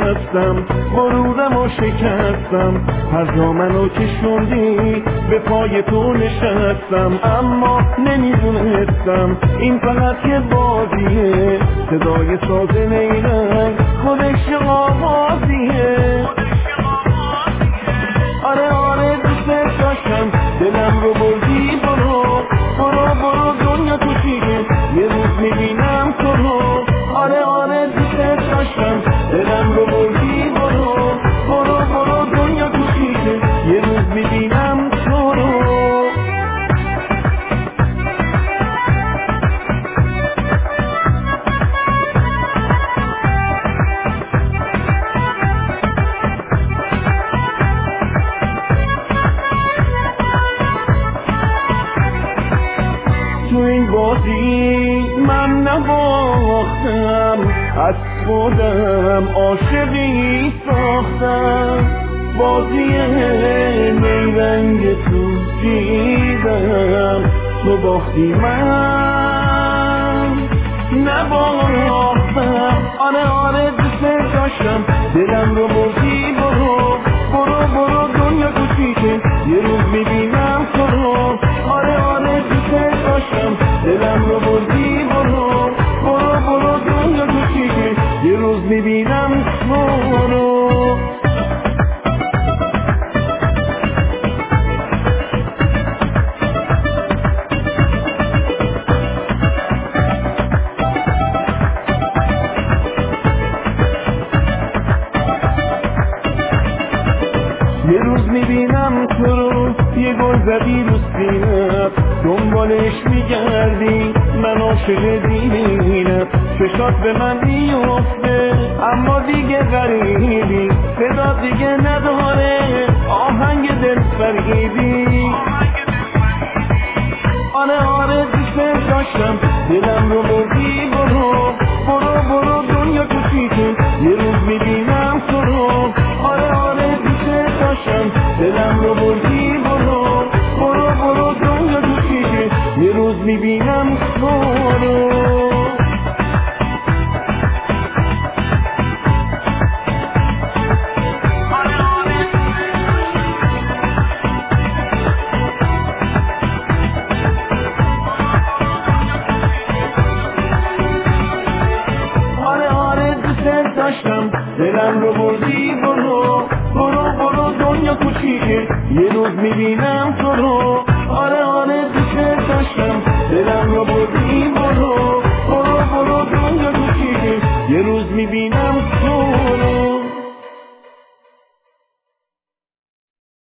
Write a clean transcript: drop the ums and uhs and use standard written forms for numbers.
شکستم، غرورمو شکستم، هر جا منو کشوندی به پای تو نشستم، اما نمیدونستم این فقط یه بازیه، صدای ساز نیرنگ خودش آوازیه. آره آره دوست داشتم، دلم رو بردی، برو برو برو دنیا تو چیه، یه روز میبینم تو رو. آره آره دوست داشتم، دلم رو بردی، برو برو برو دنیا تو چیه، یه روز میبینم تو رو. تو این بازی من نباختم، از خودم عاشقی ساختم، بازی نیرنگ تو دیدم، تو باختی من نباختم. آره آره دوست داشتم، دلم رو بردی، برو برو برو دنیا تو چیشه، یه روز میبینم تو رو. آره آره دوست داشتم، دلم رو بردی، برو برو برو دنیا تو چیشه، یه روز میبینم تو رو. یه روز میبینم تو رو، یه گل زدی رو سینت، دنبالش میگردی، من عاشق دیدینت، چشات به من میفته اما دیگه غریبی، صدا دیگه نداره آهنگ دل فریبی. آره آره دوست داشتم، دلم رو بردی، برو برو برو دنیا تو چیشه، یه روز میبینم تو رو. آره آره دوست داشتم، دلم رو بردی، برو برو برو دنیا تو چیشه، یه روز میبینم تو رو. داشتم، دلم رو بردی، برو برو برو دنیا کوچیکه، یه روز میبینم تو رو. آره آره دوست داشتم، دلم رو بردی، برو برو برو دنیا کوچیکه، یه روز میبینم